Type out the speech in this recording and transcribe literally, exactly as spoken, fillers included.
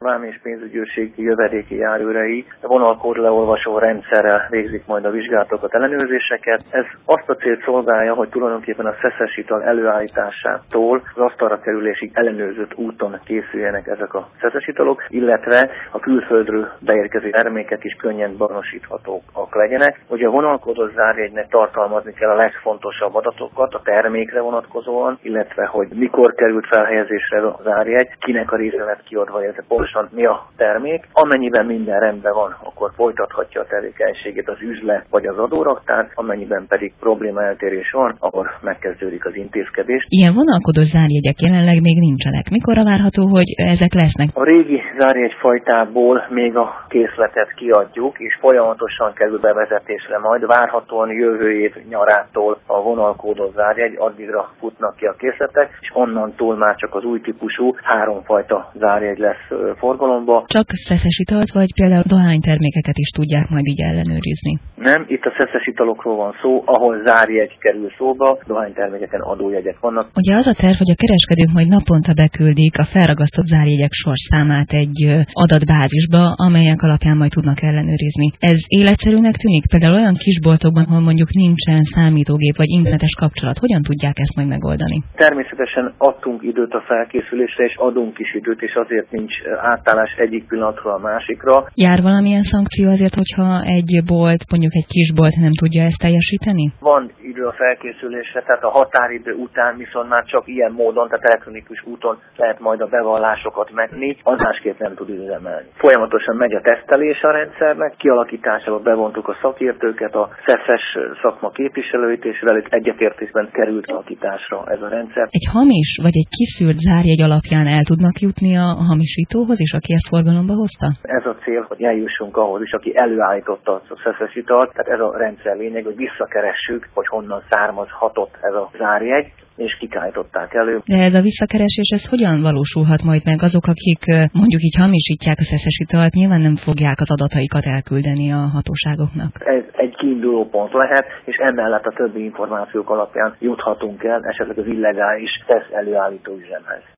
Vám és pénzügyőrség jövedéki járőrei vonalkód leolvasó rendszerrel végzik majd a vizsgálatokat, ellenőrzéseket. Ez azt a célt szolgálja, hogy tulajdonképpen a szeszes ital előállításától az asztalra kerülésig ellenőrzött úton készüljenek ezek a szeszes italok, illetve a külföldről beérkező termékek is könnyen azonosíthatóak legyenek. Ugye a vonalkódos zárjegynek tartalmazni kell a legfontosabb adatokat a termékre vonatkozóan, illetve hogy mikor került felhelyezésre a zárjegy, kinek a része lett kiadva, illetve pontosan mi a termék. Amennyiben minden rendben van, akkor folytathatja a tevékenységét az üzlet vagy az adóraktár, amennyiben pedig probléma eltérés van, akkor megkezdődik az intézkedés. Ilyen vonalkódos zárjegyek jelenleg még nincsenek. Mikorra várható, hogy ezek lesznek? A régi zárjegyfajtából még a készletet kiadjuk, és folyamatosan kerül bevezetésre majd. Várhatóan jövő év nyarától a vonalkódos zárjegy, addigra futnak ki a készletek, és onnantól már csak az új típusú háromfajta zárjegy lesz forgalomba. Csak szeszes italt, vagy például dohánytermékeket is tudják majd így ellenőrizni? Nem, itt a szeszes italokról van szó, ahol zárjegy kerül szóba, dohánytermékeken adójegyek vannak. Ugye az a terv, hogy a kereskedők majd naponta beküldik a felragasztott zárjegyek sorszámát egy adatbázisba, amelyek alapján majd tudnak ellenőrizni. Ez életszerűnek tűnik? Például olyan kisboltokban, ahol mondjuk nincsen számítógép vagy internetes kapcsolat, hogyan tudják ezt majd megoldani? Természetesen adtunk időt a felkészülésre, és adunk is időt, és azért nincs átállás egyik pillanatról a másikra. Jár valamilyen szankció azért, hogyha egy bolt, mondjuk egy kisbolt nem tudja ezt teljesíteni? Van idő a felkészülésre, tehát a határidő után viszont már csak ilyen módon, tehát elektronikus úton lehet majd a bevallásokat megni, az másképp nem tud üzemelni. Folyamatosan megy a tesztelés a rendszernek, kialakításába bevontuk a szakértőket, a szeszes szakma képviselőit, és velük egyetértésben került alakításra ez a rendszer. Egy hamis vagy egy kiszűrt zárjegy alapján el tudnak jutni a hamisítóhoz is, aki ezt forgalomba hozta? Ez a cél, hogy eljussunk ahhoz is, aki előállította a szeszes italt, tehát ez a rendszer lényeg, hogy visszakeressük, hogy honnan származhatott ez a zárjegy, és kik állították elő. De ez a visszakeresés, ez hogyan valósulhat majd meg? Azok, akik mondjuk így hamisítják a szeszes italt, nyilván nem fogják az adataikat elküldeni a hatóságoknak. Ez egy kiinduló pont lehet, és emellett a többi információk alapján juthatunk el esetleg az illegális szesz előállító üzemhez.